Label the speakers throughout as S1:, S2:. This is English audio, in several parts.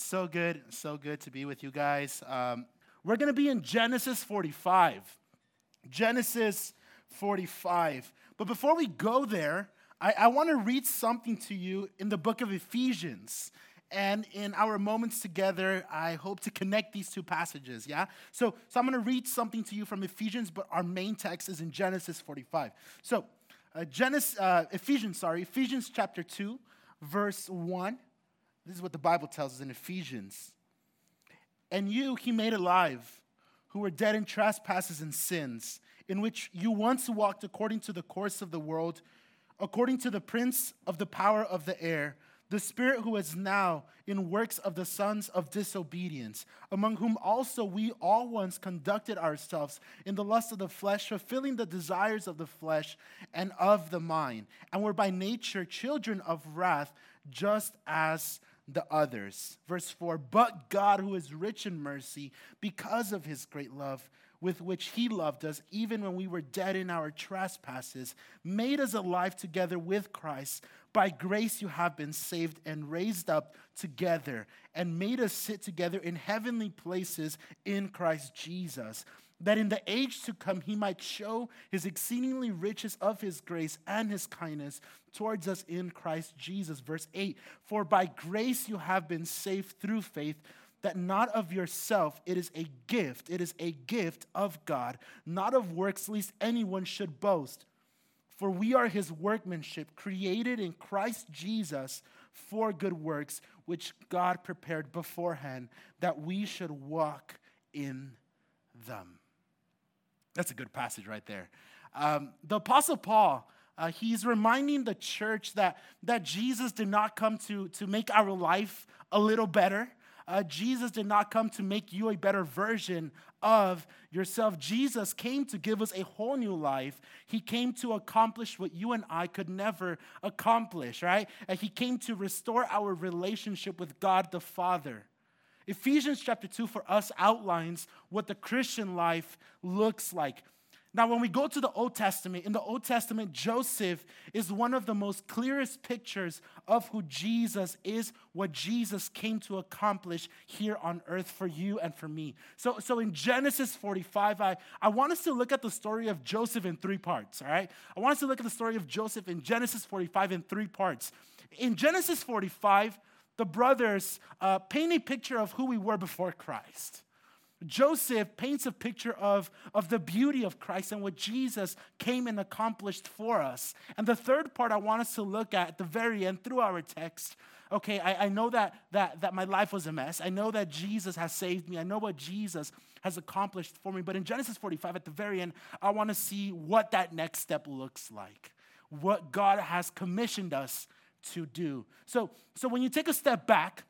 S1: So good to be with you guys. We're going to be in Genesis 45. Genesis 45. But before we go there, I want to read something to you in the book of Ephesians. And in our moments together, I hope to connect these two passages, yeah? So I'm going to read something to you from Ephesians, but our main text is in Genesis 45. So Ephesians chapter 2, verse 1. This is what the Bible tells us in Ephesians. And you he made alive, who were dead in trespasses and sins, in which you once walked according to the course of the world, according to the prince of the power of the air, the spirit who is now in works of the sons of disobedience, among whom also we all once conducted ourselves in the lust of the flesh, fulfilling the desires of the flesh and of the mind, and were by nature children of wrath, just as the others. Verse 4, but God, who is rich in mercy, because of his great love with which he loved us, even when we were dead in our trespasses, made us alive together with Christ. By grace you have been saved and raised up together, and made us sit together in heavenly places in Christ Jesus, that in the age to come he might show his exceedingly riches of his grace and his kindness towards us in Christ Jesus. Verse 8, for by grace you have been saved through faith, that not of yourself, it is a gift of God, not of works, lest anyone should boast. For we are his workmanship, created in Christ Jesus for good works, which God prepared beforehand, that we should walk in them. That's a good passage right there. The Apostle Paul, he's reminding the church that Jesus did not come to make our life a little better. Jesus did not come to make you a better version of yourself. Jesus came to give us a whole new life. He came to accomplish what you and I could never accomplish, right? He came to restore our relationship with God the Father. Ephesians chapter 2 for us outlines what the Christian life looks like. Now, when we go to the Old Testament, in the Old Testament, Joseph is one of the most clearest pictures of who Jesus is, what Jesus came to accomplish here on earth for you and for me. So in Genesis 45, I want us to look at the story of Joseph in three parts, all right? I want us to look at the story of Joseph in Genesis 45 in three parts. In Genesis 45, the brothers paint a picture of who we were before Christ. Joseph paints a picture of the beauty of Christ and what Jesus came and accomplished for us. And the third part I want us to look at the very end through our text. Okay, I know that my life was a mess. I know that Jesus has saved me. I know what Jesus has accomplished for me. But in Genesis 45, at the very end, I want to see what that next step looks like, what God has commissioned us to do. So when you take a step back,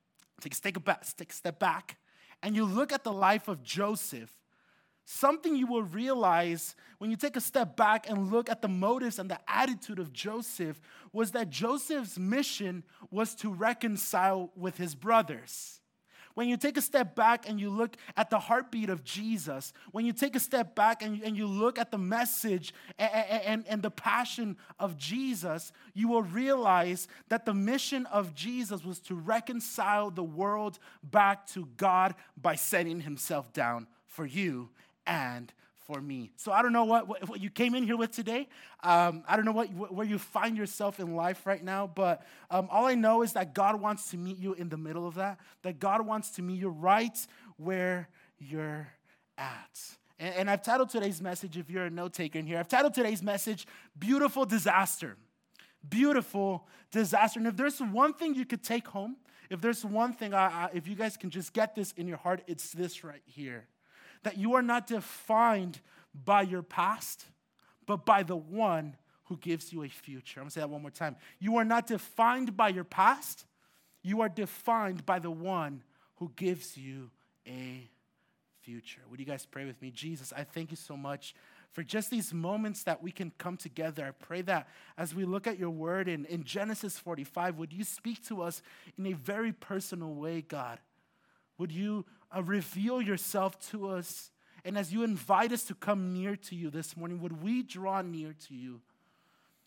S1: and you look at the life of Joseph, something you will realize when you take a step back and look at the motives and the attitude of Joseph was that Joseph's mission was to reconcile with his brothers. When you take a step back and you look at the heartbeat of Jesus, when you take a step back and you look at the message and the passion of Jesus, you will realize that the mission of Jesus was to reconcile the world back to God by setting himself down for you and for me. So I don't know what you came in here with today. I don't know where you find yourself in life right now, but all I know is that God wants to meet you in the middle of that God wants to meet you right where you're at. And I've titled today's message, if you're a note taker in here, I've titled today's message, Beautiful Disaster. Beautiful disaster. And if there's one thing you could take home, if there's one thing, if you guys can just get this in your heart, it's this right here. That you are not defined by your past, but by the one who gives you a future. I'm going to say that one more time. You are not defined by your past. You are defined by the one who gives you a future. Would you guys pray with me? Jesus, I thank you so much for just these moments that we can come together. I pray that as we look at your word in Genesis 45, would you speak to us in a very personal way, God? Would you reveal yourself to us? And as you invite us to come near to you this morning, would we draw near to you?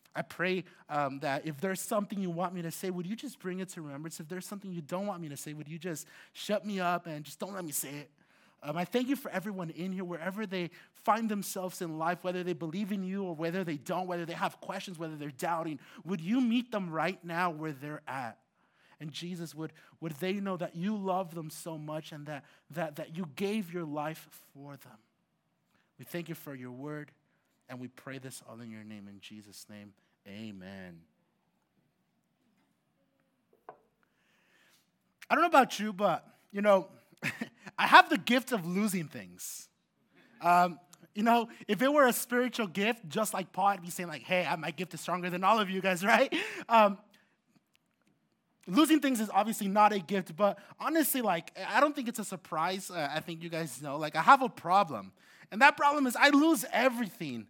S1: I pray that if there's something you want me to say, would you just bring it to remembrance? If there's something you don't want me to say, would you just shut me up and just don't let me say it? I thank you for everyone in here, wherever they find themselves in life, whether they believe in you or whether they don't, whether they have questions, whether they're doubting. Would you meet them right now where they're at? And Jesus, would they know that you love them so much and that you gave your life for them? We thank you for your word, and we pray this all in your name. In Jesus' name, amen. I don't know about you, but, I have the gift of losing things. If it were a spiritual gift, just like Paul, I'd be saying like, hey, my gift is stronger than all of you guys, right? Losing things is obviously not a gift, but honestly, I don't think it's a surprise. I think you guys know, I have a problem. And that problem is I lose everything.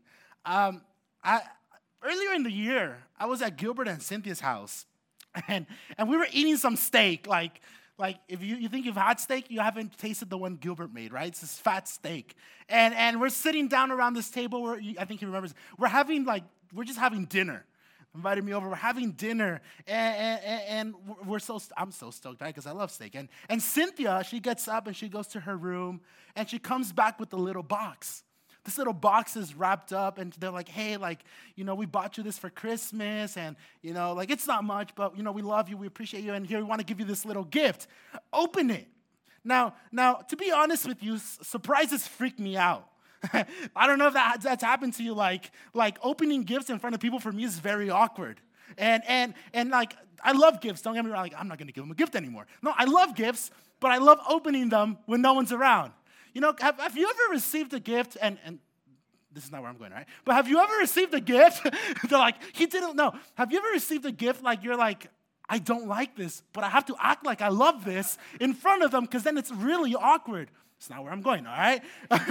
S1: Earlier in the year, I was at Gilbert and Cynthia's house, and we were eating some steak, like if you think you've had steak, you haven't tasted the one Gilbert made, right? It's this fat steak. And we're sitting down around this table where I think he remembers. We're just having dinner. Invited me over. We're having dinner, and I'm so stoked, right? Because I love steak. And Cynthia, she gets up and she goes to her room, and she comes back with a little box. This little box is wrapped up, and they're like, hey, we bought you this for Christmas, and, it's not much, but, we love you, we appreciate you, and here we want to give you this little gift. Open it. Now, to be honest with you, surprises freak me out. I don't know if that's happened to you, like opening gifts in front of people for me is very awkward. And I love gifts, don't get me wrong, I'm not going to give them a gift anymore. No, I love gifts, but I love opening them when no one's around. Have you ever received a gift, and this is not where I'm going, right? But have you ever received a gift? They're like, he didn't know. Have you ever received a gift you're like, I don't like this, but I have to act like I love this in front of them because then it's really awkward. It's not where I'm going, all right?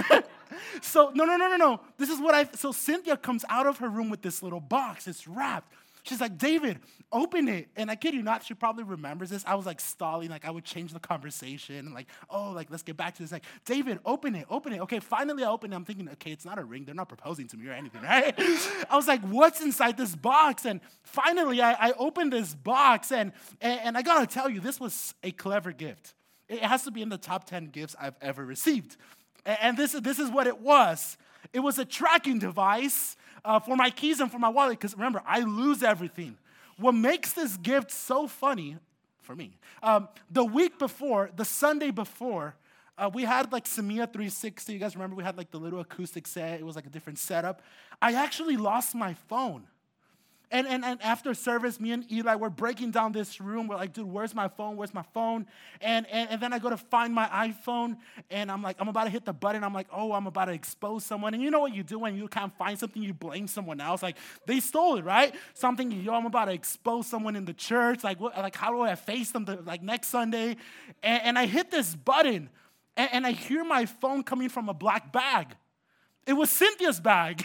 S1: So, no. This is so Cynthia comes out of her room with this little box. It's wrapped. She's like, David, open it. And I kid you not, she probably remembers this. I was stalling, I would change the conversation. And let's get back to this. David, open it. Okay, finally I open it. I'm thinking, okay, it's not a ring. They're not proposing to me or anything, right? I was like, what's inside this box? And finally I opened this box. And I got to tell you, this was a clever gift. It has to be in the top 10 gifts I've ever received. And this is what it was. It was a tracking device for my keys and for my wallet, because remember, I lose everything. What makes this gift so funny, for me, the week before, the Sunday before, we had Samia 360. You guys remember we had the little acoustic set. It was a different setup. I actually lost my phone. And after service, me and Eli were breaking down this room. We're like, dude, where's my phone? And then I go to find my iPhone, and I'm about to hit the button. I'm like, oh, I'm about to expose someone. And you know what you do when you can't find something? You blame someone else. They stole it, right? I'm about to expose someone in the church. How do I face them next Sunday? And I hit this button, and I hear my phone coming from a black bag. It was Cynthia's bag.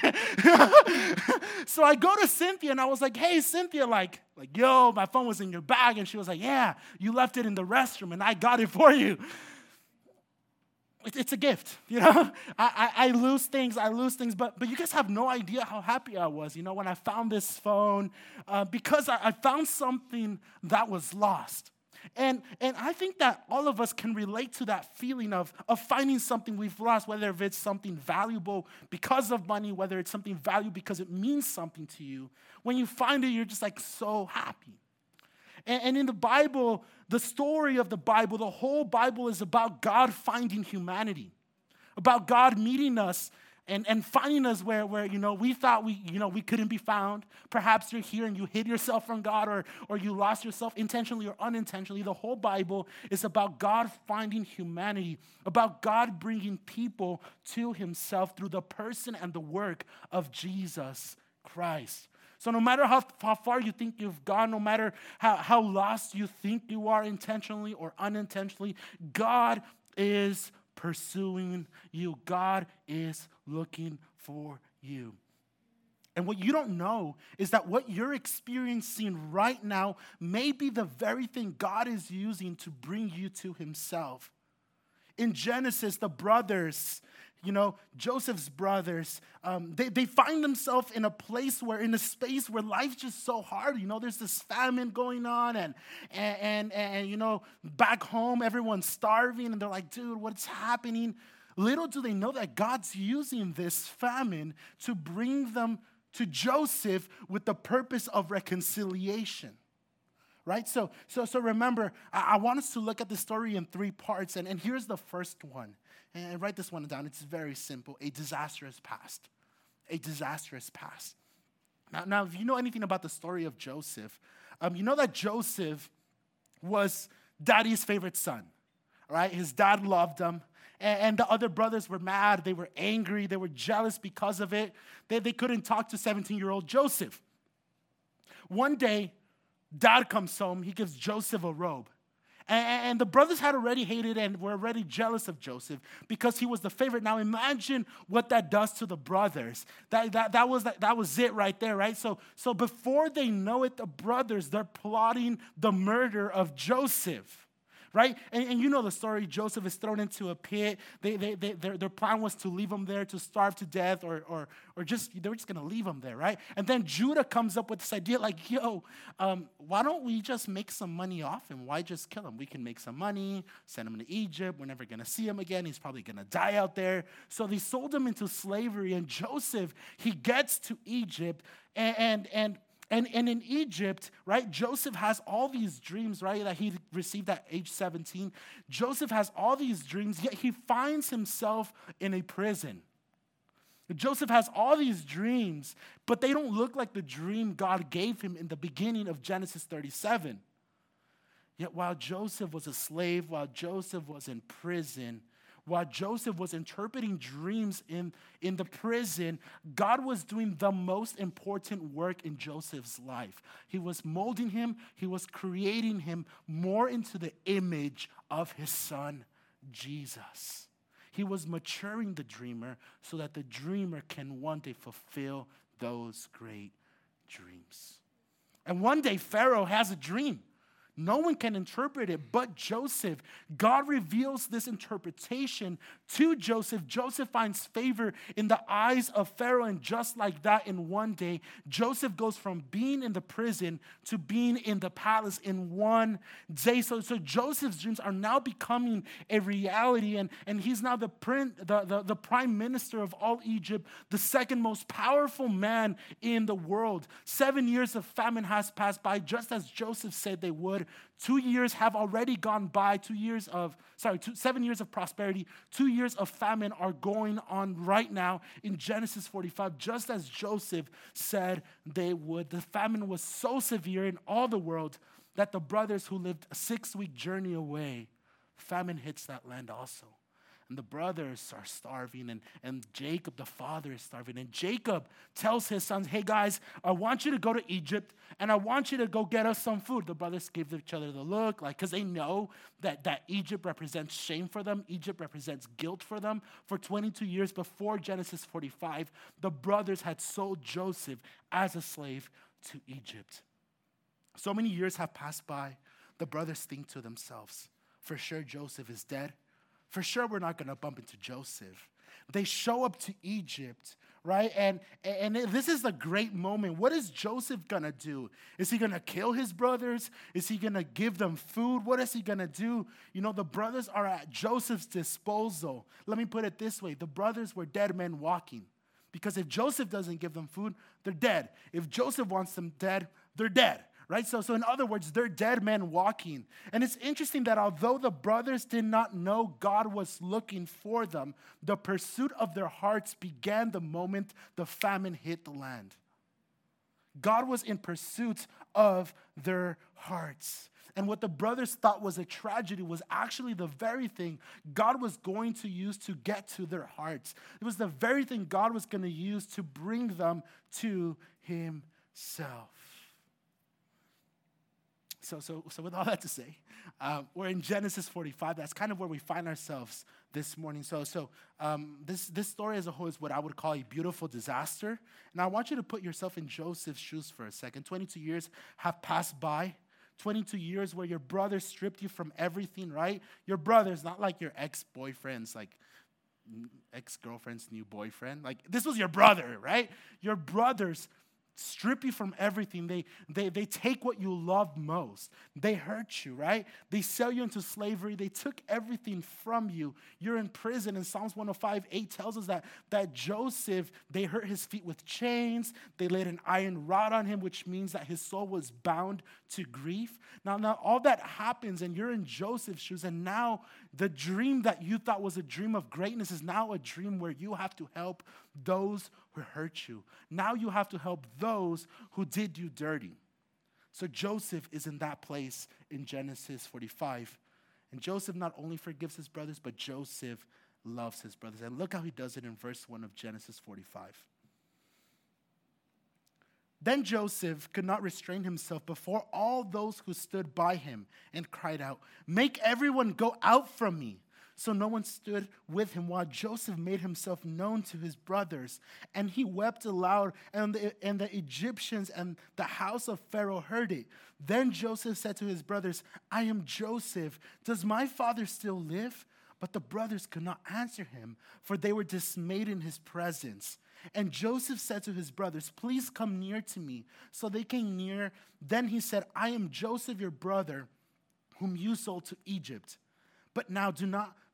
S1: So I go to Cynthia, and I was like, hey, Cynthia, yo, my phone was in your bag. And she was like, yeah, you left it in the restroom, and I got it for you. It's a gift, I lose things, but you guys have no idea how happy I was, when I found this phone, because I found something that was lost. And I think that all of us can relate to that feeling of finding something we've lost, whether it's something valuable because of money, whether it's something valuable because it means something to you. When you find it, you're just so happy. And in the Bible, the story of the Bible, the whole Bible is about God finding humanity, about God meeting us and finding us where we thought we couldn't be found. Perhaps you're here and you hid yourself from God, or you lost yourself intentionally or unintentionally. The whole Bible is about God finding humanity, about God bringing people to himself through the person and the work of Jesus Christ. So no matter how far you think you've gone, no matter how lost you think you are intentionally or unintentionally, God is pursuing you. God is looking for you. And what you don't know is that what you're experiencing right now may be the very thing God is using to bring you to himself. In Genesis, the brothers, Joseph's brothers, they find themselves in a space where life's just so hard. There's this famine going on, and back home, everyone's starving, and they're like, dude, what's happening? Little do they know that God's using this famine to bring them to Joseph with the purpose of reconciliation. Right? So remember, I want us to look at the story in 3 parts, and here's the first one. And write this one down. It's very simple. A disastrous past. A disastrous past. Now, if you know anything about the story of Joseph, you know that Joseph was daddy's favorite son. Right? His dad loved him. And the other brothers were mad. They were angry. They were jealous because of it. They couldn't talk to 17-year-old Joseph. One day, Dad comes home, he gives Joseph a robe. And the brothers had already hated and were already jealous of Joseph because he was the favorite. Now imagine what that does to the brothers. That was it right there, right? So before they know it, the brothers, they're plotting the murder of Joseph. Right? And you know the story. Joseph is thrown into a pit. Their plan was to leave him there to starve to death or just, they were just going to leave him there, right? And then Judah comes up with this idea like, why don't we just make some money off him? Why just kill him? We can make some money, send him to Egypt. We're never going to see him again. He's probably going to die out there. So they sold him into slavery. And Joseph, he gets to Egypt and in Egypt, right, Joseph has all these dreams, right, that he received at age 17. Joseph has all these dreams, yet he finds himself in a prison. Joseph has all these dreams, but they don't look like the dream God gave him in the beginning of Genesis 37. Yet while Joseph was a slave, while Joseph was in prison, while Joseph was interpreting dreams in the prison, God was doing the most important work in Joseph's life. He was molding him. He was creating him more into the image of his son, Jesus. He was maturing the dreamer so that the dreamer can one day fulfill those great dreams. And one day, Pharaoh has a dream. No one can interpret it but Joseph. God reveals this interpretation to Joseph. Joseph finds favor in the eyes of Pharaoh, and just like that, in one day, Joseph goes from being in the prison to being in the palace in one day. So Joseph's dreams are now becoming a reality, and he's now the prime minister of all Egypt, the second most powerful man in the world. 7 years of famine has passed by, just as Joseph said they would. 2 years have already gone by. 7 years of prosperity. 2 years of famine are going on right now in Genesis 45, just as Joseph said they would. The famine was so severe in all the world that the brothers who lived a 6-week journey away, famine hits that land also. And the brothers are starving, and Jacob, the father, is starving. And Jacob tells his sons, hey guys, I want you to go to Egypt, and I want you to go get us some food. The brothers give each other the look, because they know that Egypt represents shame for them. Egypt represents guilt for them. For 22 years before Genesis 45, the brothers had sold Joseph as a slave to Egypt. So many years have passed by. The brothers think to themselves, for sure Joseph is dead. For sure, we're not going to bump into Joseph. They show up to Egypt, right? And this is a great moment. What is Joseph going to do? Is he going to kill his brothers? Is he going to give them food? What is he going to do? The brothers are at Joseph's disposal. Let me put it this way. The brothers were dead men walking. Because if Joseph doesn't give them food, they're dead. If Joseph wants them dead, they're dead. Right? So in other words, they're dead men walking. And it's interesting that although the brothers did not know God was looking for them, the pursuit of their hearts began the moment the famine hit the land. God was in pursuit of their hearts. And what the brothers thought was a tragedy was actually the very thing God was going to use to get to their hearts. It was the very thing God was going to use to bring them to himself. So with all that to say, we're in Genesis 45. That's kind of where we find ourselves this morning. This story as a whole is what I would call a beautiful disaster. And I want you to put yourself in Joseph's shoes for a second. 22 years have passed by. 22 years where your brother stripped you from everything, right? Your brother's not like your ex-boyfriend's, like ex-girlfriend's new boyfriend. Like, this was your brother, right? Your brothers strip you from everything. They take what you love most. They hurt you, right? They sell you into slavery. They took everything from you. You're in prison. And Psalms 105:8 tells us that Joseph, they hurt his feet with chains. They laid an iron rod on him, which means that his soul was bound to grief. Now all that happens, and you're in Joseph's shoes, and now the dream that you thought was a dream of greatness is now a dream where you have to help those who hurt you. Now you have to help those who did you dirty. So Joseph is in that place in Genesis 45. And Joseph not only forgives his brothers, but Joseph loves his brothers. And look how he does it in verse 1 of Genesis 45. Then Joseph could not restrain himself before all those who stood by him and cried out, "Make everyone go out from me." So no one stood with him while Joseph made himself known to his brothers. And he wept aloud, and the Egyptians and the house of Pharaoh heard it. Then Joseph said to his brothers, "I am Joseph. Does my father still live?" But the brothers could not answer him, for they were dismayed in his presence. And Joseph said to his brothers, "Please come near to me." So they came near. Then he said, "I am Joseph, your brother, whom you sold to Egypt. But now do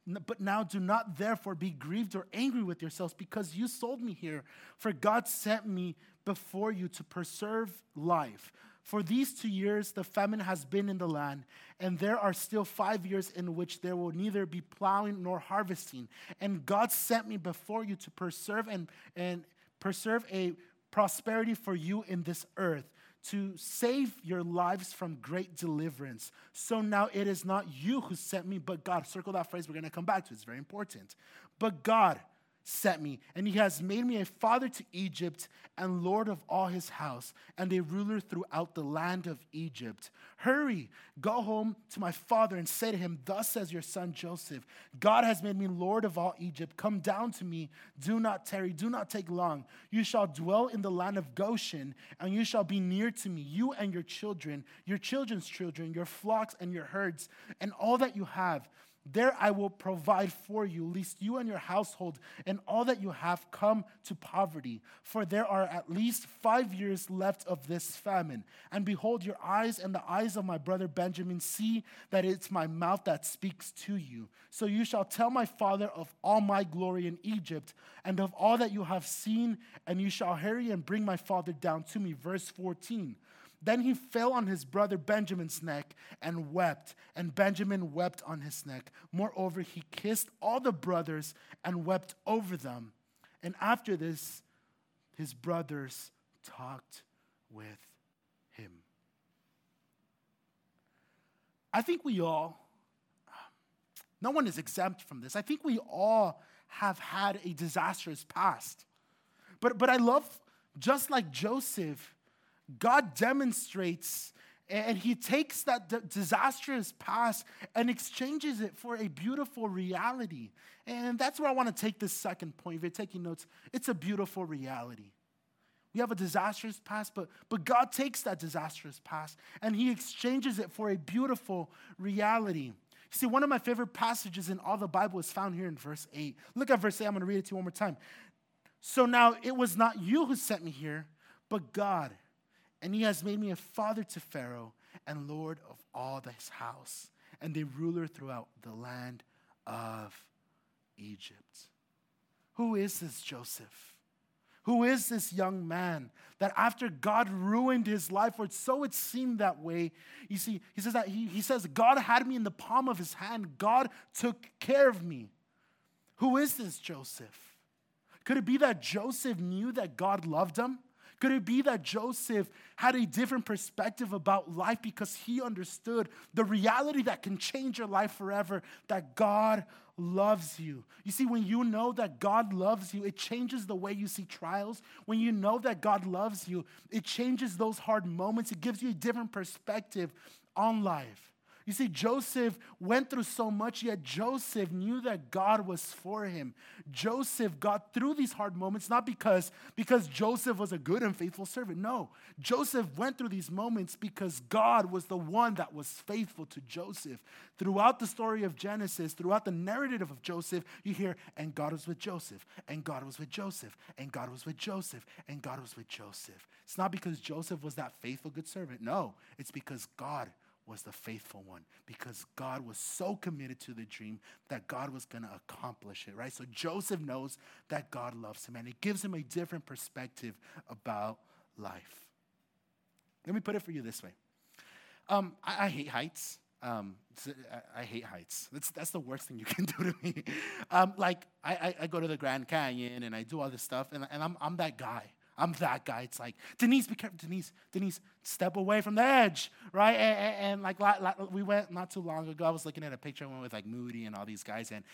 S1: not therefore be grieved or angry with yourselves because you sold me here. For God sent me before you to preserve life. For these 2 years the famine has been in the land, and there are still 5 years in which there will neither be plowing nor harvesting. And God sent me before you to preserve and preserve a prosperity for you in this earth, to save your lives from great deliverance. So now it is not you who sent me, but God." Circle that phrase. We're going to come back to it. It's very important. "But God sent me, and he has made me a father to Egypt and lord of all his house and a ruler throughout the land of Egypt. Hurry, go home to my father and say to him, 'Thus says your son Joseph, God has made me lord of all Egypt. Come down to me. Do not tarry. Do not take long. You shall dwell in the land of Goshen, and you shall be near to me, you and your children, your children's children, your flocks and your herds, and all that you have. There I will provide for you, lest you and your household and all that you have come to poverty. For there are at least 5 years left of this famine. And behold, your eyes and the eyes of my brother Benjamin see that it's my mouth that speaks to you. So you shall tell my father of all my glory in Egypt and of all that you have seen, and you shall hurry and bring my father down to me." Verse 14. Then he fell on his brother Benjamin's neck and wept, and Benjamin wept on his neck. Moreover, he kissed all the brothers and wept over them. And after this, his brothers talked with him. I think we all, no one is exempt from this. I think we all have had a disastrous past. But I love, just like Joseph, God demonstrates, and he takes that disastrous past and exchanges it for a beautiful reality. And that's where I want to take this second point. If you're taking notes, it's a beautiful reality. We have a disastrous past, but God takes that disastrous past and he exchanges it for a beautiful reality. See, one of my favorite passages in all the Bible is found here in verse 8. Look at verse 8. I'm going to read it to you one more time. "So now it was not you who sent me here, but God. And he has made me a father to Pharaoh and lord of all his house and a ruler throughout the land of Egypt." Who is this Joseph? Who is this young man that after God ruined his life, or so it seemed that way? You see, he says, God had me in the palm of his hand. God took care of me. Who is this Joseph? Could it be that Joseph knew that God loved him? Could it be that Joseph had a different perspective about life because he understood the reality that can change your life forever, that God loves you? You see, when you know that God loves you, it changes the way you see trials. When you know that God loves you, it changes those hard moments. It gives you a different perspective on life. You see, Joseph went through so much, yet Joseph knew that God was for him. Joseph got through these hard moments, not because Joseph was a good and faithful servant. No, Joseph went through these moments because God was the one that was faithful to Joseph. Throughout the story of Genesis, throughout the narrative of Joseph, you hear, and God was with Joseph, and God was with Joseph, and God was with Joseph, and God was with Joseph. It's not because Joseph was that faithful, good servant. No, it's because God was the faithful one, because God was so committed to the dream that God was going to accomplish it, right? So Joseph knows that God loves him, and it gives him a different perspective about life. Let me put it for you this way. I hate heights. I hate heights. That's the worst thing you can do to me. I go to the Grand Canyon, and I do all this stuff, and I'm that guy. I'm that guy. It's like, Denise, be careful. Denise, step away from the edge, right? And we went not too long ago. I was looking at a picture. I went with like Moody and all these guys, and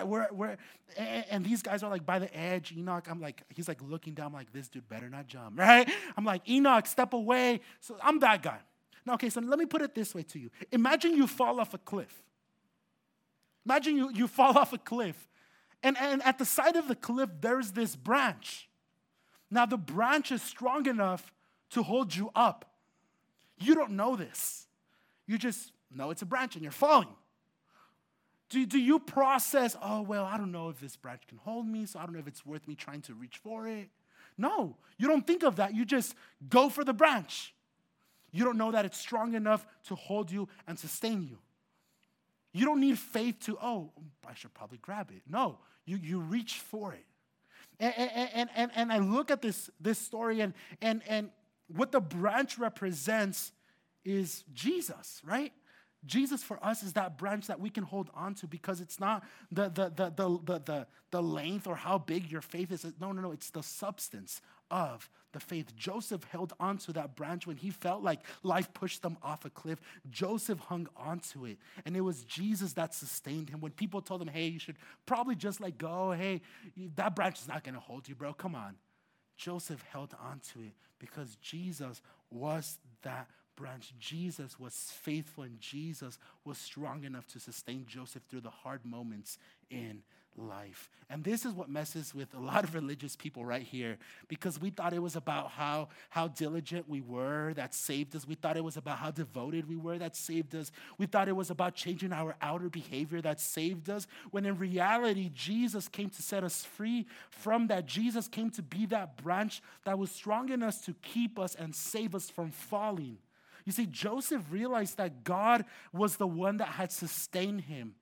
S1: and these guys are like by the edge. Enoch, he's like looking down. I'm like, this dude better not jump, right? I'm like, Enoch, step away. So I'm that guy. Now, okay, so let me put it this way to you. Imagine you fall off a cliff. Imagine you fall off a cliff, and at the side of the cliff, there's this branch. Now, the branch is strong enough to hold you up. You don't know this. You just know it's a branch and you're falling. Do you process, oh, well, I don't know if this branch can hold me, so I don't know if it's worth me trying to reach for it? No, you don't think of that. You just go for the branch. You don't know that it's strong enough to hold you and sustain you. You don't need faith to, oh, I should probably grab it. No, you reach for it. And I look at this story, and what the branch represents is Jesus, right? Jesus for us is that branch that we can hold on to, because it's not the length or how big your faith is. No, it's the substance of the faith. Joseph held on to that branch when he felt like life pushed them off a cliff. Joseph hung on to it, and it was Jesus that sustained him. When people told him, hey, you should probably just let go. Hey, that branch is not going to hold you, bro. Come on. Joseph held on to it because Jesus was that branch. Jesus was faithful, and Jesus was strong enough to sustain Joseph through the hard moments in life. And this is what messes with a lot of religious people right here, because we thought it was about how diligent we were that saved us. We thought it was about how devoted we were that saved us. We thought it was about changing our outer behavior that saved us, when in reality, Jesus came to set us free from that. Jesus came to be that branch that was strong enough to keep us and save us from falling. You see, Joseph realized that God was the one that had sustained him.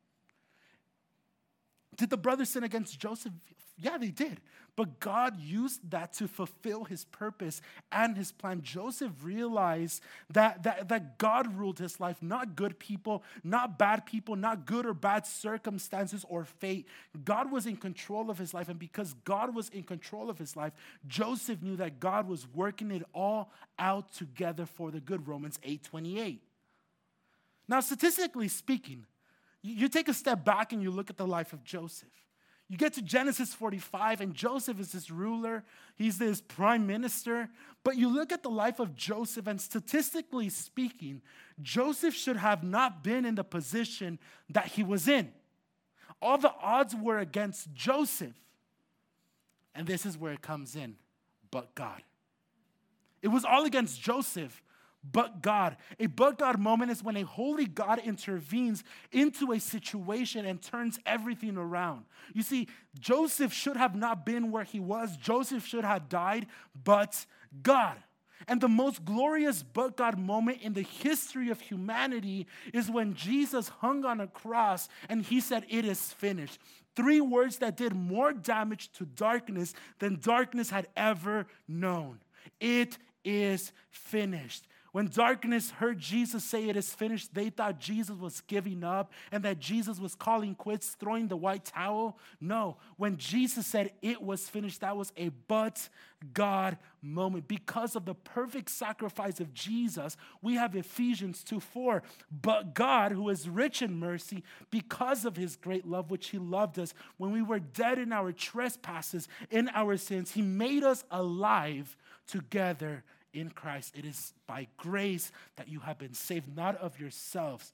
S1: Did the brothers sin against Joseph? Yeah, they did. But God used that to fulfill his purpose and his plan. Joseph realized that God ruled his life, not good people, not bad people, not good or bad circumstances or fate. God was in control of his life, and because God was in control of his life, Joseph knew that God was working it all out together for the good. Romans 8:28. Now, statistically speaking, you take a step back and you look at the life of Joseph. You get to Genesis 45, and Joseph is this ruler. He's this prime minister. But you look at the life of Joseph, and statistically speaking, Joseph should have not been in the position that he was in. All the odds were against Joseph. And this is where it comes in, but God. It was all against Joseph, but God. A but God moment is when a holy God intervenes into a situation and turns everything around. You see, Joseph should have not been where he was. Joseph should have died, but God. And the most glorious but God moment in the history of humanity is when Jesus hung on a cross and he said, "It is finished." 3 words that did more damage to darkness than darkness had ever known. It is finished. When darkness heard Jesus say it is finished, they thought Jesus was giving up and that Jesus was calling quits, throwing the white towel. No, when Jesus said it was finished, that was a but God moment. Because of the perfect sacrifice of Jesus, we have Ephesians 2:4. But God, who is rich in mercy, because of his great love, which he loved us, when we were dead in our trespasses, in our sins, he made us alive together in Christ. It is by grace that you have been saved, not of yourselves.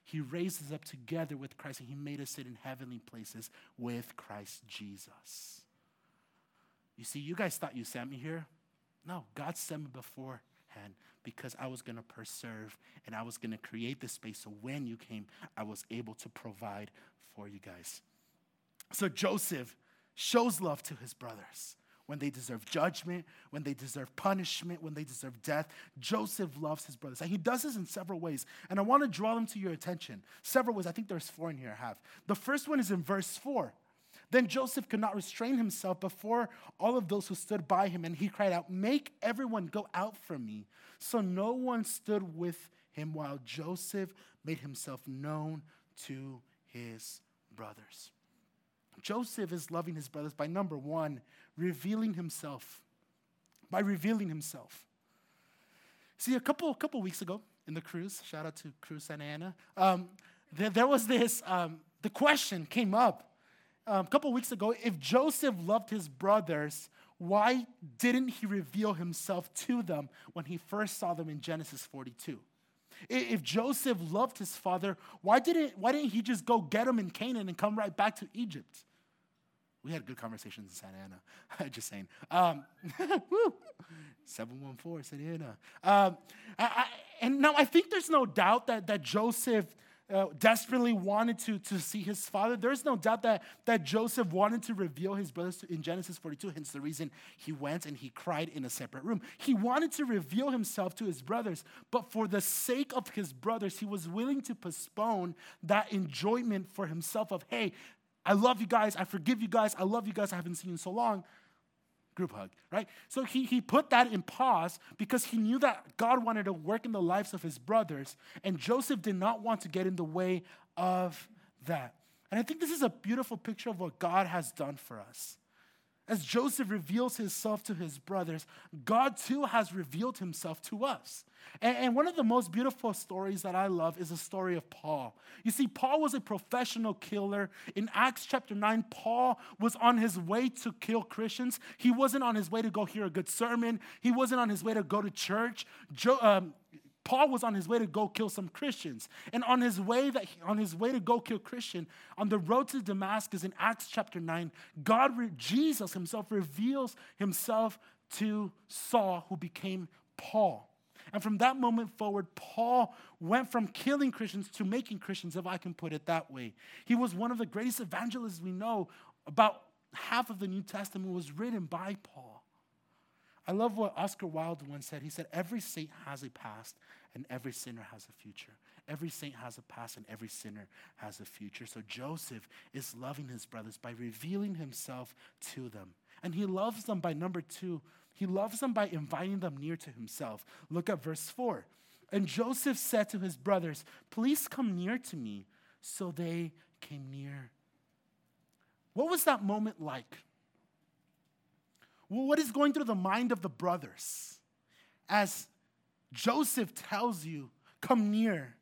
S1: he raised us up together with Christ, and he made us sit in heavenly places with Christ Jesus. You see, you guys thought you sent me here. No, God sent me beforehand because I was going to preserve and I was going to create this space so when you came, I was able to provide for you guys. So Joseph shows love to his brothers. When they deserve judgment, when they deserve punishment, when they deserve death, Joseph loves his brothers. And he does this in several ways. And I want to draw them to your attention. Several ways. I think there's 4 in here I have. The first one is in verse 4. Then Joseph could not restrain himself before all of those who stood by him. And he cried out, "Make everyone go out from me." So no one stood with him while Joseph made himself known to his brothers. Joseph is loving his brothers by, number 1, revealing himself. By revealing himself. See, a couple weeks ago in the cruise, shout out to Cruise Santa Ana, there was this, the question came up a couple weeks ago, if Joseph loved his brothers, why didn't he reveal himself to them when he first saw them in Genesis 42? If Joseph loved his father, why didn't he just go get him in Canaan and come right back to Egypt? We had good conversations in Santa Ana. Just saying. 714 Santa Ana. And now I think there's no doubt that Joseph desperately wanted to see his father. There's no doubt that Joseph wanted to reveal his brothers in Genesis 42, hence the reason he went and he cried in a separate room. He wanted to reveal himself to his brothers, but for the sake of his brothers, he was willing to postpone that enjoyment for himself of, hey, I love you guys, I forgive you guys, I love you guys, I haven't seen you in so long. Group hug, right? So he put that in pause because he knew that God wanted to work in the lives of his brothers, and Joseph did not want to get in the way of that. And I think this is a beautiful picture of what God has done for us. As Joseph reveals himself to his brothers, God too has revealed himself to us. And one of the most beautiful stories that I love is the story of Paul. You see, Paul was a professional killer. In Acts chapter 9, Paul was on his way to kill Christians. He wasn't on his way to go hear a good sermon. He wasn't on his way to go to church. Paul was on his way to go kill some Christians. And on his way to go kill Christian, on the road to Damascus in Acts chapter 9, Jesus himself reveals himself to Saul, who became Paul. And from that moment forward, Paul went from killing Christians to making Christians, if I can put it that way. He was one of the greatest evangelists we know. About half of the New Testament was written by Paul. I love what Oscar Wilde once said. He said, every saint has a past and every sinner has a future. Every saint has a past and every sinner has a future. So Joseph is loving his brothers by revealing himself to them. And he loves them by, number 2, he loves them by inviting them near to himself. Look at verse 4. And Joseph said to his brothers, "Please come near to me." So they came near. What was that moment like? Well, what is going through the mind of the brothers as Joseph tells you, "Come near"?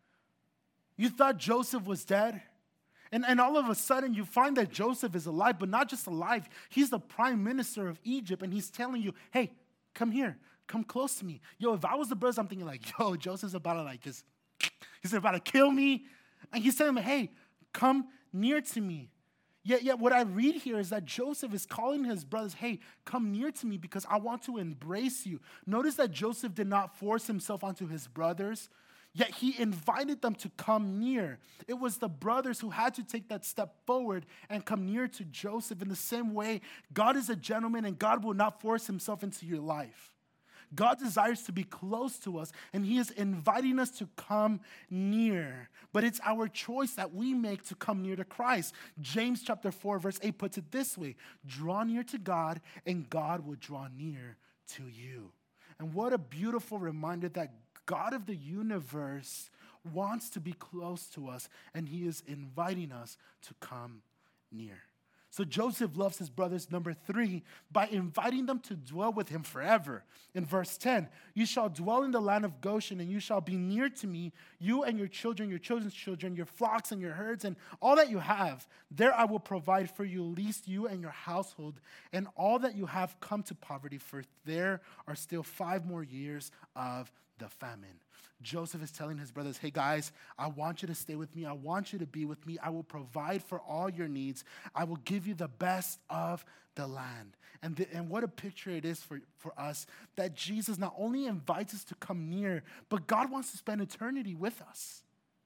S1: You thought Joseph was dead? And all of a sudden, you find that Joseph is alive, but not just alive. He's the prime minister of Egypt, and he's telling you, "Hey, come here. Come close to me." Yo, if I was the brothers, I'm thinking like, yo, Joseph's about to he's about to kill me. And he's telling me, "Hey, come near to me." Yet what I read here is that Joseph is calling his brothers, "Hey, come near to me because I want to embrace you." Notice that Joseph did not force himself onto his brothers, yet he invited them to come near. It was the brothers who had to take that step forward and come near to Joseph. In the same way, God is a gentleman and God will not force himself into your life. God desires to be close to us, and he is inviting us to come near. But it's our choice that we make to come near to Christ. James chapter 4, verse 8 puts it this way: draw near to God, and God will draw near to you. And what a beautiful reminder that God of the universe wants to be close to us, and he is inviting us to come near. So Joseph loves his brothers, number 3, by inviting them to dwell with him forever. In verse 10, "You shall dwell in the land of Goshen, and you shall be near to me, you and your children, your children's children, your flocks and your herds, and all that you have. There I will provide for you, lest you and your household and all that you have come to poverty, for there are still 5 more years of the famine. Joseph is telling his brothers, hey guys, I want you to stay with me. I want you to be with me. I will provide for all your needs. I will give you the best of the land. And what a picture it is for us that Jesus not only invites us to come near, but God wants to spend eternity with us.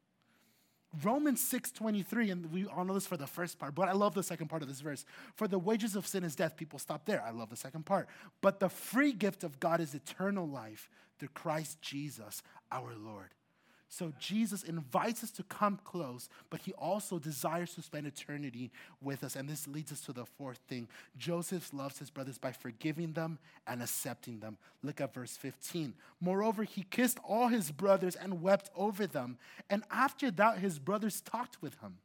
S1: Romans 6:23, and we all know this for the first part, but I love the second part of this verse. For the wages of sin is death. People stop there. I love the second part. But the free gift of God is eternal life through Christ Jesus, our Lord. So Jesus invites us to come close, but he also desires to spend eternity with us. And this leads us to the fourth thing. Joseph loves his brothers by forgiving them and accepting them. Look at verse 15. Moreover, he kissed all his brothers and wept over them. And after that, his brothers talked with him.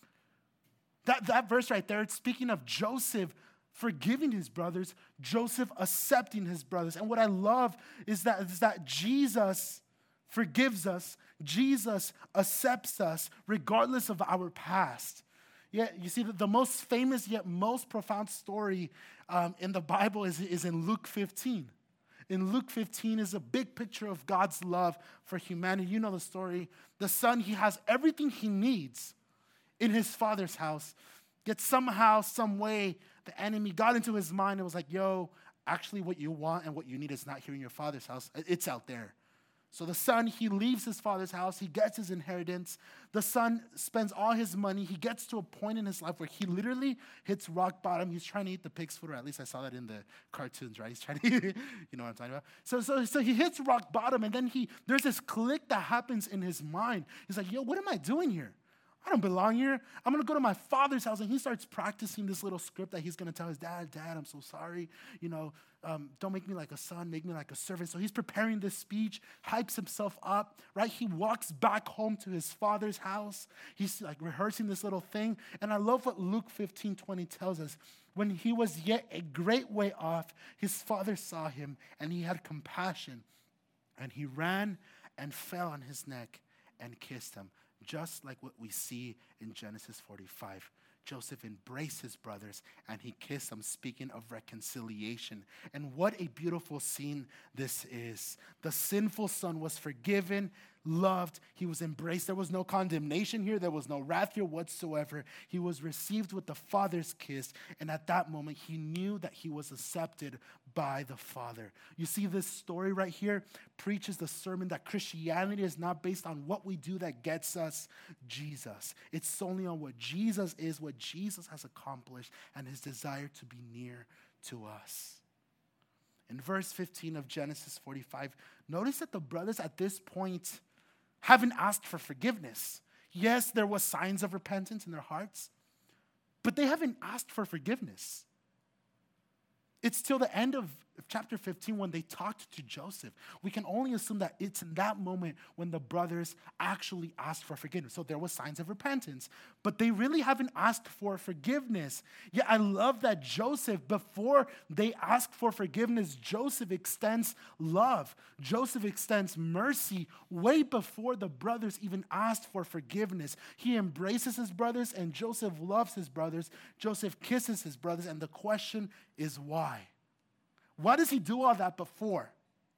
S1: That verse right there, it's speaking of Joseph forgiving his brothers, Joseph accepting his brothers. And what I love is that Jesus forgives us. Jesus accepts us regardless of our past. Yeah, you see, the most famous yet most profound story in the Bible is in Luke 15. In Luke 15 is a big picture of God's love for humanity. You know the story. The son, he has everything he needs in his father's house. Yet somehow, some way, the enemy got into his mind and was like, yo, actually what you want and what you need is not here in your father's house. It's out there. So the son, he leaves his father's house. He gets his inheritance. The son spends all his money. He gets to a point in his life where he literally hits rock bottom. He's trying to eat the pig's food, or at least I saw that in the cartoons, right? He's trying to eat, you know what I'm talking about? So he hits rock bottom, and then there's this click that happens in his mind. He's like, yo, what am I doing here? I don't belong here. I'm going to go to my father's house. And he starts practicing this little script that he's going to tell his dad, I'm so sorry. Don't make me like a son, make me like a servant. So he's preparing this speech, hypes himself up, right? He walks back home to his father's house. He's like rehearsing this little thing. And I love what Luke 15:20 tells us. When he was yet a great way off, his father saw him and he had compassion. And he ran and fell on his neck and kissed him. Just like what we see in Genesis 45. Joseph embraced his brothers and he kissed them, speaking of reconciliation. And what a beautiful scene this is. The sinful son was forgiven, loved, he was embraced. There was no condemnation here. There was no wrath here whatsoever. He was received with the Father's kiss. And at that moment, he knew that he was accepted by the Father. You see, this story right here preaches the sermon that Christianity is not based on what we do that gets us Jesus. It's solely on what Jesus is, what Jesus has accomplished, and his desire to be near to us. In verse 15 of Genesis 45, notice that the brothers at this point haven't asked for forgiveness. Yes, there was signs of repentance in their hearts, but they haven't asked for forgiveness. It's till the end of chapter 15 when they talked to Joseph. We can only assume that it's in that moment when the brothers actually asked for forgiveness. So there was signs of repentance, but they really haven't asked for forgiveness. Yeah, I love that Joseph, before they ask for forgiveness, Joseph extends love. Joseph extends mercy way before the brothers even asked for forgiveness. He embraces his brothers, and Joseph loves his brothers. Joseph kisses his brothers, and the question is why? Why does he do all that before?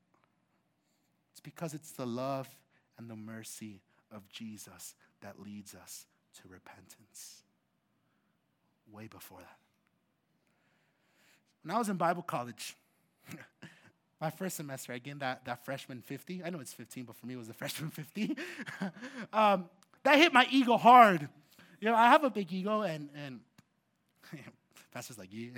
S1: It's because it's the love and the mercy of Jesus that leads us to repentance. Way before that. When I was in Bible college, my first semester, again, that freshman 50, I know it's 15, but for me it was a freshman 50. That hit my ego hard. You know, I have a big ego, and Pastor's like, yeah.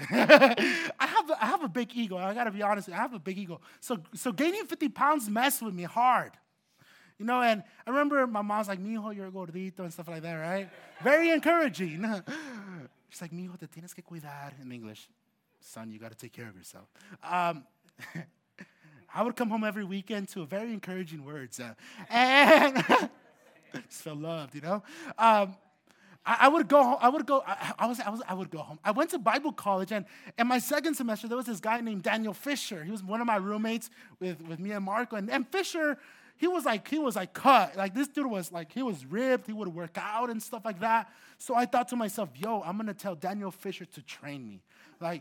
S1: I have a big ego. I got to be honest. I have a big ego. So gaining 50 pounds messed with me hard. You know, and I remember my mom's like, mijo, you're gordito and stuff like that, right? Very encouraging. She's like, mijo, te tienes que cuidar, in English. Son, you got to take care of yourself. I would come home every weekend to very encouraging words. And just felt loved, you know. I would go home. I would go home. I went to Bible college, and in my second semester, there was this guy named Daniel Fisher. He was one of my roommates with me and Marco. And Fisher, he was like cut. Like, this dude was like, he was ripped. He would work out and stuff like that. So I thought to myself, yo, I'm going to tell Daniel Fisher to train me. Like,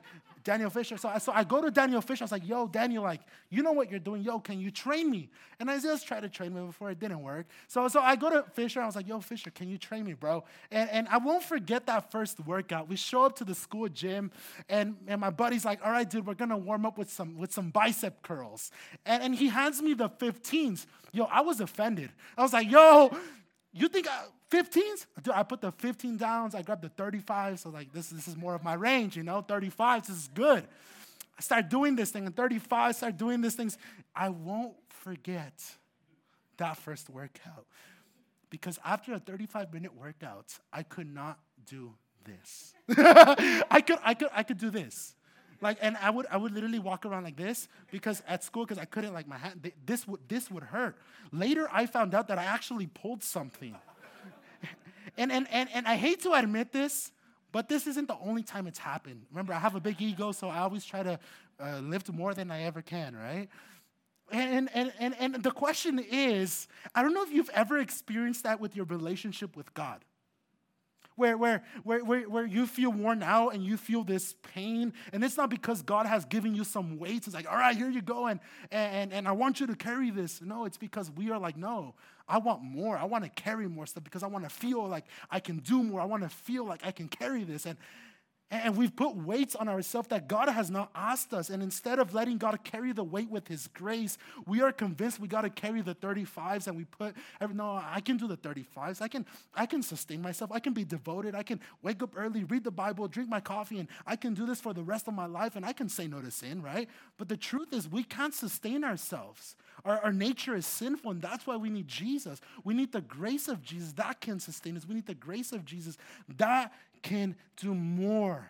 S1: Daniel Fisher. So I go to Daniel Fisher. I was like, yo, Daniel, like, you know what you're doing. Yo, can you train me? And I just tried to train me before. It didn't work. So I go to Fisher. I was like, yo, Fisher, can you train me, bro? And I won't forget that first workout. We show up to the school gym, and my buddy's like, all right, dude, we're going to warm up with some bicep curls. And he hands me the 15s. Yo, I was offended. I was like, yo, you think 15s? Dude, I put the 15 downs. I grabbed the 35s. So like, this is more of my range, 35s, this is good. I start doing this thing, and 35, start doing these things. I won't forget that first workout. Because after a 35-minute workout, I could not do this. I could do this. Like, and I would literally walk around like this because at school, because I couldn't, like, my hand, this would hurt. Later, I found out that I actually pulled something. And I hate to admit this, but this isn't the only time it's happened. Remember, I have a big ego, so I always try to lift more than I ever can, right? And the question is, I don't know if you've ever experienced that with your relationship with God. Where you feel worn out and you feel this pain, and it's not because God has given you some weights. It's like, all right, here you go, and I want you to carry this. No, it's because we are like, no, I want more. I want to carry more stuff because I want to feel like I can do more. I want to feel like I can carry this. And we've put weights on ourselves that God has not asked us. And instead of letting God carry the weight with his grace, we are convinced we got to carry the 35s, and we put, no, I can do the 35s. I can sustain myself. I can be devoted. I can wake up early, read the Bible, drink my coffee, and I can do this for the rest of my life, and I can say no to sin, right? But the truth is we can't sustain ourselves. Our nature is sinful, and that's why we need Jesus. We need the grace of Jesus. That can sustain us. We need the grace of Jesus. That can do more.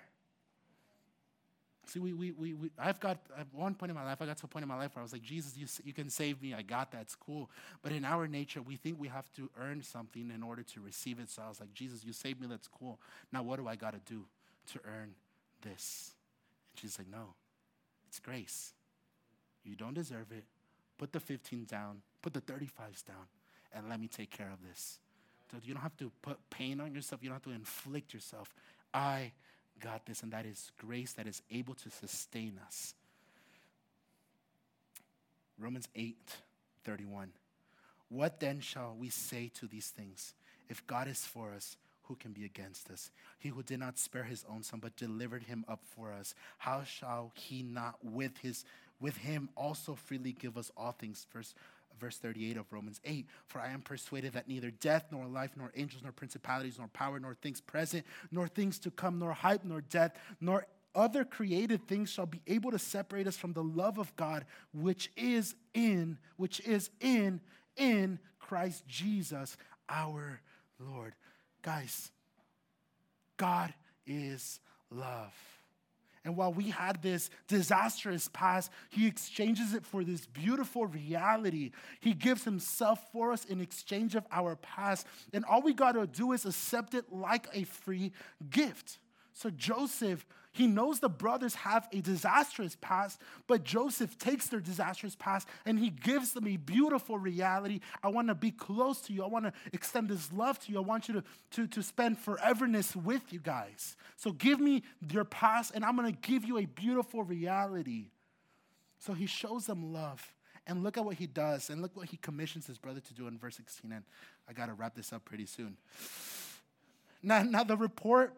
S1: See, at one point in my life, I got to a point in my life where I was like, Jesus, you can save me. I got that. It's cool. But in our nature, we think we have to earn something in order to receive it. So I was like, Jesus, you saved me. That's cool. Now what do I got to do to earn this? And she's like, no, it's grace. You don't deserve it. Put the 15 down. Put the 35s down. And let me take care of this. So you don't have to put pain on yourself. You don't have to inflict yourself. I got this, and that is grace that is able to sustain us. Romans 8:31. What then shall we say to these things? If God is for us, who can be against us? He who did not spare his own son, but delivered him up for us, how shall he not with him also freely give us all things? Verse 38 of Romans 8, for I am persuaded that neither death, nor life, nor angels, nor principalities, nor power, nor things present, nor things to come, nor height, nor depth, nor other created things shall be able to separate us from the love of God, which is in Christ Jesus our Lord. Guys, God is love. And while we had this disastrous past, he exchanges it for this beautiful reality. He gives himself for us in exchange of our past. And all we got to do is accept it like a free gift. So Joseph, he knows the brothers have a disastrous past, but Joseph takes their disastrous past and he gives them a beautiful reality. I want to be close to you. I want to extend this love to you. I want you to spend foreverness with you guys. So give me your past and I'm going to give you a beautiful reality. So he shows them love. And look at what he does. And look what he commissions his brother to do in verse 16. And I got to wrap this up pretty soon. Now the report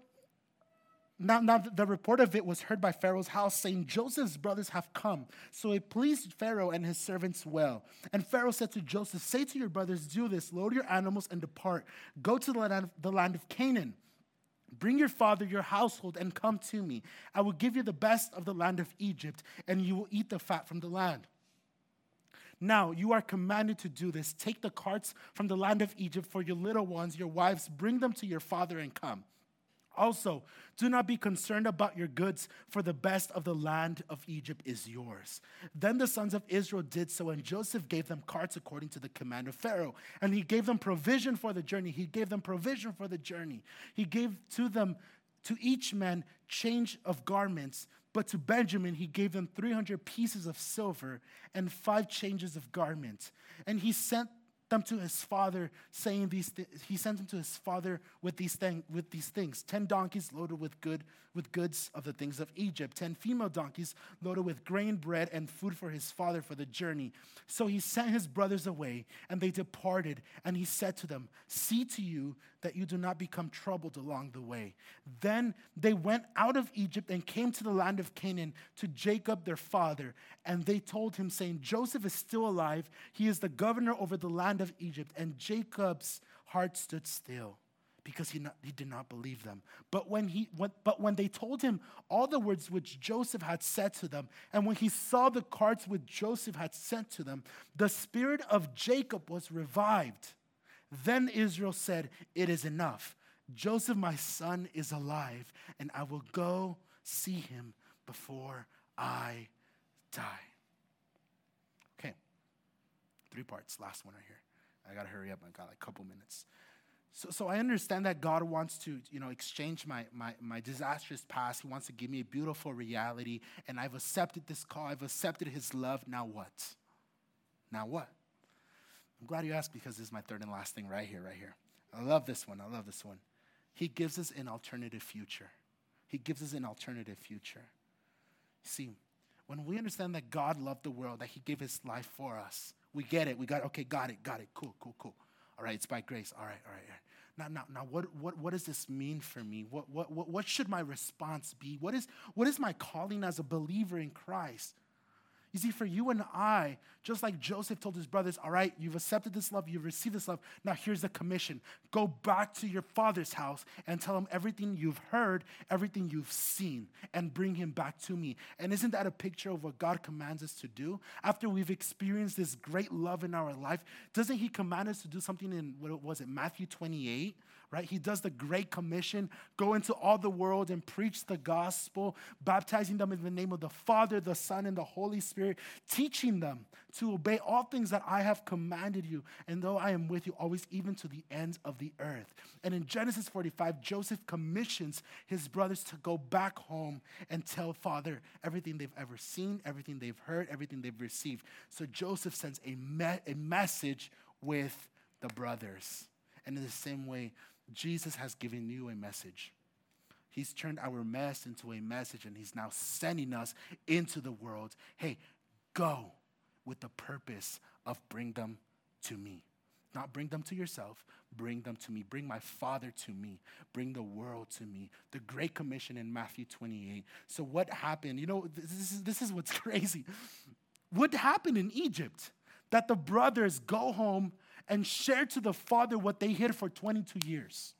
S1: of it was heard by Pharaoh's house, saying, Joseph's brothers have come. So it pleased Pharaoh and his servants well. And Pharaoh said to Joseph, say to your brothers, do this, load your animals and depart. Go to the land of Canaan. Bring your father, your household, and come to me. I will give you the best of the land of Egypt, and you will eat the fat from the land. Now, you are commanded to do this. Take the carts from the land of Egypt for your little ones, your wives. Bring them to your father and come. Also, do not be concerned about your goods, for the best of the land of Egypt is yours. Then the sons of Israel did so, and Joseph gave them carts according to the command of Pharaoh. And he gave them provision for the journey. He gave to each man change of garments. But to Benjamin, he gave them 300 pieces of silver and 5 changes of garments. And he sent them to his father, saying these he sent them to his father with these things: 10 donkeys loaded with goods of the things of Egypt, 10 female donkeys loaded with grain, bread, and food for his father for the journey. So he sent his brothers away, and they departed. And he said to them, "See to you that you do not become troubled along the way." Then they went out of Egypt and came to the land of Canaan to Jacob their father. And they told him, saying, "Joseph is still alive. He is the governor over the land of Egypt." And Jacob's heart stood still, because he did not believe them. But when they told him all the words which Joseph had said to them, and when he saw the carts which Joseph had sent to them, the spirit of Jacob was revived. Then Israel said, "It is enough. Joseph, my son, is alive, and I will go see him before I die." Okay, 3 parts. Last one right here. I got to hurry up. I got like a couple minutes. So I understand that God wants to, exchange my disastrous past. He wants to give me a beautiful reality, and I've accepted this call. I've accepted his love. Now what? Now what? I'm glad you asked, because this is my third and last thing right here. I love this one. He gives us an alternative future. See, when we understand that God loved the world, that he gave his life for us, we get it. Okay, got it. Cool. All right, it's by grace. All right. Now, what does this mean for me? What should my response be? What is my calling as a believer in Christ? You see, for you and I, just like Joseph told his brothers, all right, you've accepted this love, you've received this love, now here's the commission. Go back to your father's house and tell him everything you've heard, everything you've seen, and bring him back to me. And isn't that a picture of what God commands us to do? After we've experienced this great love in our life, doesn't he command us to do something in, Matthew 28? Right? He does the Great Commission, go into all the world and preach the gospel, baptizing them in the name of the Father, the Son, and the Holy Spirit, teaching them to obey all things that I have commanded you. And though I am with you always, even to the ends of the earth. And in Genesis 45, Joseph commissions his brothers to go back home and tell Father everything they've ever seen, everything they've heard, everything they've received. So Joseph sends a message with the brothers. And in the same way, Jesus has given you a message. He's turned our mess into a message, and he's now sending us into the world. Hey, go with the purpose of bring them to me. Not bring them to yourself, bring them to me. Bring my Father to me. Bring the world to me. The Great Commission in Matthew 28. So what happened? This is what's crazy. What happened in Egypt? That the brothers go home and share to the father what they hid for 22 years.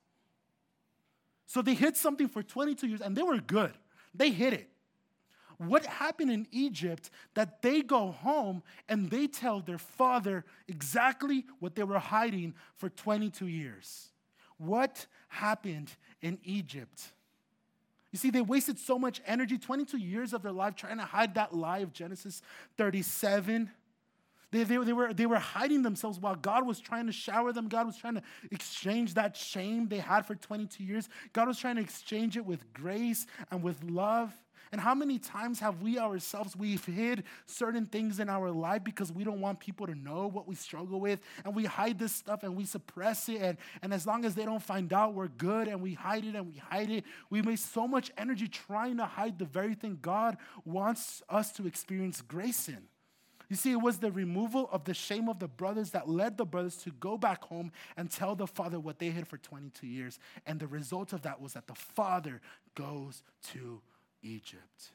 S1: So they hid something for 22 years, and they were good. They hid it. What happened in Egypt that they go home and they tell their father exactly what they were hiding for 22 years? What happened in Egypt? You see, they wasted so much energy, 22 years of their life trying to hide that lie of Genesis 37. They were hiding themselves while God was trying to shower them. God was trying to exchange that shame they had for 22 years. God was trying to exchange it with grace and with love. And how many times have we've hid certain things in our life because we don't want people to know what we struggle with, and we hide this stuff and we suppress it, and as long as they don't find out, we're good, and we hide it. We waste so much energy trying to hide the very thing God wants us to experience grace in. You see, it was the removal of the shame of the brothers that led the brothers to go back home and tell the father what they hid for 22 years. And the result of that was that the father goes to Egypt.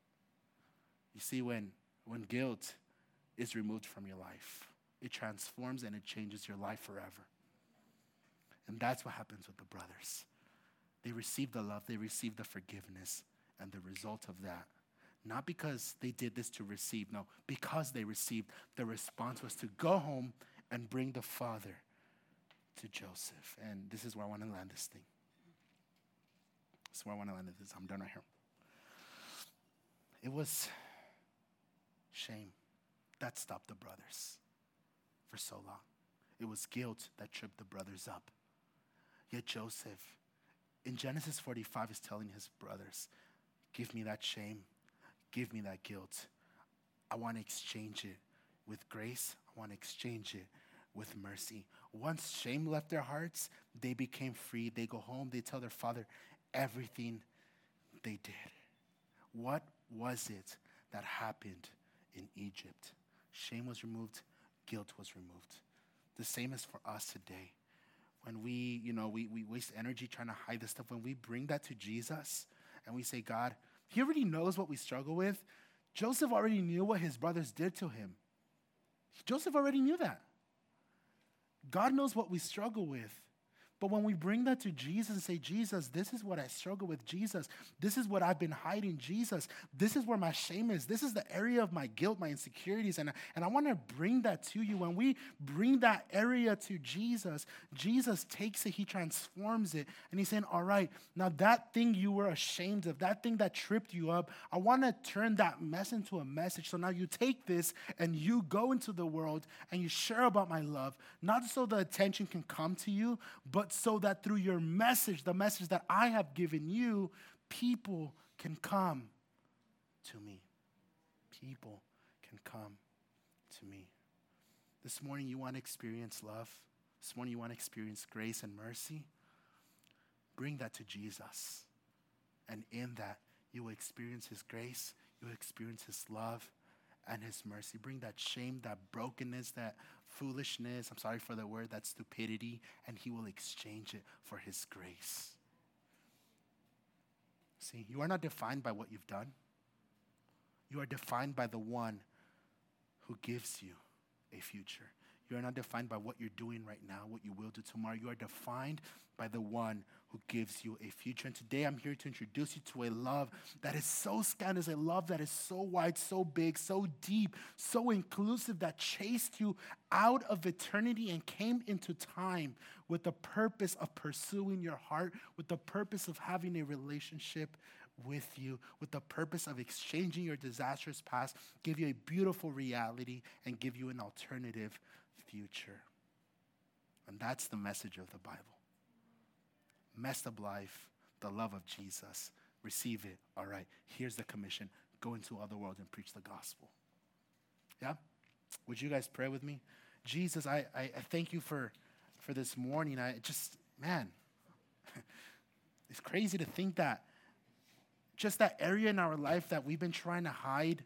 S1: You see, when guilt is removed from your life, it transforms and it changes your life forever. And that's what happens with the brothers. They received the love, they received the forgiveness, and the result of that, not because they did this to receive, no, because they received, the response was to go home and bring the father to Joseph. And this is where I want to land this thing. I'm done right here. It was shame that stopped the brothers for so long. It was guilt that tripped the brothers up. Yet Joseph, in Genesis 45, is telling his brothers, give me that shame. Give me that guilt. I want to exchange it with grace. I want to exchange it with mercy. Once shame left their hearts, they became free. They go home, they tell their father everything they did. What was it that happened in Egypt? Shame was removed, guilt was removed. The same is for us today. When we waste energy trying to hide this stuff, when we bring that to Jesus and we say, God, he already knows what we struggle with. Joseph already knew what his brothers did to him. Joseph already knew that. God knows what we struggle with. But when we bring that to Jesus and say, Jesus, this is what I struggle with. Jesus, this is what I've been hiding. Jesus, this is where my shame is. This is the area of my guilt, my insecurities. And I want to bring that to you. When we bring that area to Jesus, Jesus takes it, he transforms it. And he's saying, all right, now that thing you were ashamed of, that thing that tripped you up, I want to turn that mess into a message. So now you take this and you go into the world and you share about my love, not so the attention can come to you, but so that through your message, the message that I have given you, people can come to me. People can come to me. This morning you want to experience love. This morning you want to experience grace and mercy. Bring that to Jesus. And in that, you will experience his grace, you will experience his love and his mercy. Bring that shame, that brokenness, that foolishness, I'm sorry for the word, that stupidity, and he will exchange it for his grace. See, you are not defined by what you've done. You are defined by the one who gives you a future. You are not defined by what you're doing right now, what you will do tomorrow. You are defined by the one who gives you a future. And today I'm here to introduce you to a love that is so scandalous, a love that is so wide, so big, so deep, so inclusive, that chased you out of eternity and came into time with the purpose of pursuing your heart, with the purpose of having a relationship with you, with the purpose of exchanging your disastrous past, give you a beautiful reality, and give you an alternative future. And that's the message of the Bible. Messed up life, the love of Jesus. Receive it. All right, here's the commission. Go into all the world and preach the gospel. Yeah? Would you guys pray with me? Jesus, I thank you for this morning. Man, it's crazy to think that just that area in our life that we've been trying to hide,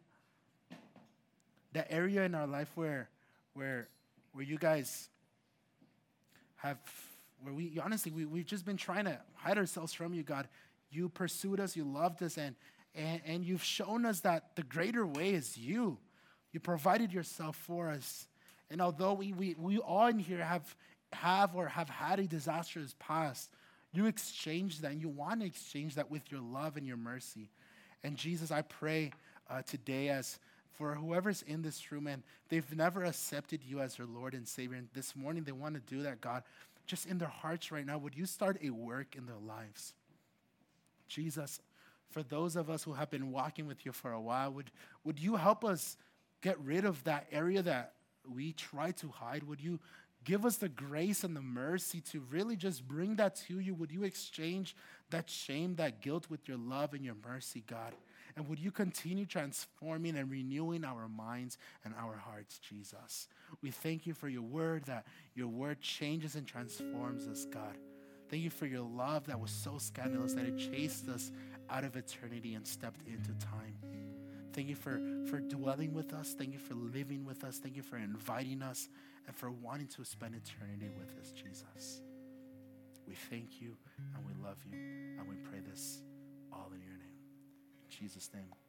S1: that area in our life where you guys have, where we've just been trying to hide ourselves from you, God. You pursued us, you loved us, and you've shown us that the greater way is you. You provided yourself for us. And although we all in here have had a disastrous past, you exchanged that, and you want to exchange that with your love and your mercy. And Jesus, I pray today, as for whoever's in this room and they've never accepted you as their Lord and Savior, and this morning they want to do that, God, just in their hearts right now, would you start a work in their lives? Jesus, for those of us who have been walking with you for a while, would you help us get rid of that area that we try to hide? Would you give us the grace and the mercy to really just bring that to you? Would you exchange that shame, that guilt with your love and your mercy, God? And would you continue transforming and renewing our minds and our hearts, Jesus? We thank you for your word, that your word changes and transforms us, God. Thank you for your love that was so scandalous that it chased us out of eternity and stepped into time. Thank you for dwelling with us. Thank you for living with us. Thank you for inviting us and for wanting to spend eternity with us, Jesus. We thank you and we love you, and we pray this all in your name. In Jesus' name.